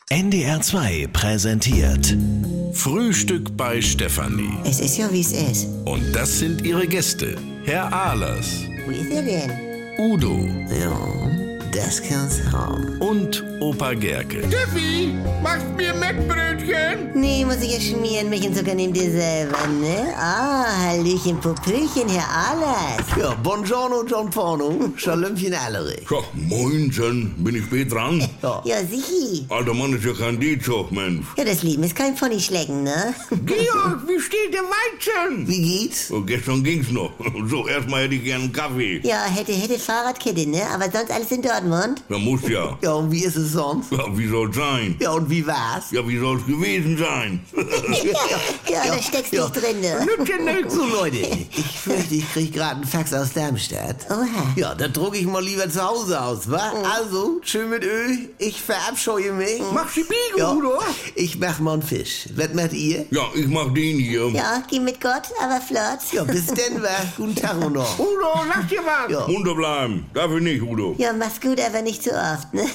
NDR 2 präsentiert Frühstück bei Stefanie. Es ist ja, wie es ist. Und das sind ihre Gäste. Herr Ahlers, Wo ist er denn? Udo Ja, das kann's haben. und Opa Gerke. Steffi, machst mir Mettbrötchen? Nee, muss ich ja schmieren, Milch und Zucker nehmt ihr selber, ne? Ah, Hallöchen, Popöchen, Herr Ahlers. Ja, buongiorno, John Porno. Schalömchen Allery. Ja, moinsen, bin ich spät dran? Ja, sichi. Alter Mann ist ja kein D-Zug, Mensch. Ja, das Leben ist kein Ponyschlecken, ne? Georg, wie steht der Weizen? Wie geht's? Oh, gestern ging's noch. So, erstmal hätte ich gern einen Kaffee. Ja, hätte Fahrradkette, ne? Aber sonst alles in Dortmund. Ja, muss ja. Ja, und wie ist es sonst? Ja, wie soll's sein? Ja, und wie war's? Ja, wie soll's gewesen sein? Ja, da steckst ja. nicht drin, ne? Nützt ja nichts. So, Leute, ich fürchte, ich krieg gerade einen Fax aus Darmstadt. Oha. Ja, da druck ich mal lieber zu Hause aus, wa? Also, schön mit Öl, ich verabscheue mich. Machst die Biege, Ja, Udo? ich mach mal einen Fisch. Was macht ihr? Ja, ich mach den hier. Ja, geh mit Gott, aber flott. Ja, bis denn, wa? Guten Tag und noch. Udo, lass dir was. Ja. Munter bleiben. Dafür nicht, Udo. Ja, mach's gut, aber nicht zu oft, ne?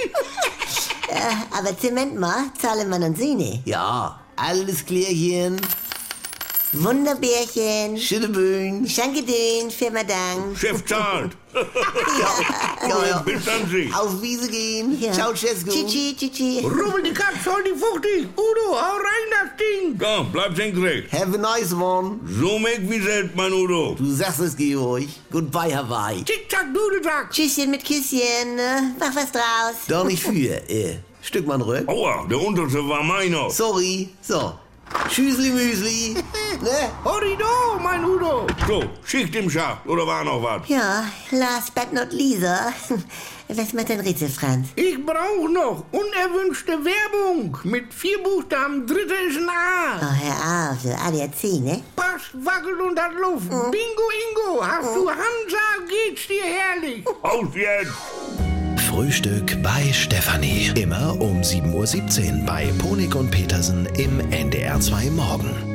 Aber Zement mal, Zahlemann und Sühne. Ja, alles klärchen. Wunderbärchen. Schütteböen. Schankedön, Firma Dank. Chef zahlt. Ja. Bis dann, Sie. Auf Wiese gehen. Ja. Ciao, Cesco. Tschüssi, tschüssi. Rubbel die Katze, hol die Fuchti. Udo, hau rein das Ding. Ja, bleib senkrecht. Have a nice one. So meg wie selbst, mein Udo. Du sagst es, Georg. Goodbye, Hawaii. Zick-Zack, Dudelsack. Tschüsschen mit Küsschen, ne? Mach was draus. Doch nicht für, Stück mal rück. Aua, der unterste war meiner. Sorry. So. Tschüssli, Müsli. Ne? Horrido, mein Udo. So, Schicht im Schacht, oder war noch was? Ja, last but not Lisa. Was macht dein Rätsel, Franz? Ich brauch noch unerwünschte Werbung. Mit 4 Buchstaben, dritte ist ein A. Oh, hör auf, so ADAC, ne? Pass, wackelt und hat Luft. Bingo, Ingo, hast du Hansa, geht's dir herrlich. Aus jetzt. Frühstück bei Stefanie. Immer um 7:17 Uhr bei Ponik und Petersen im NDR 2 Morgen.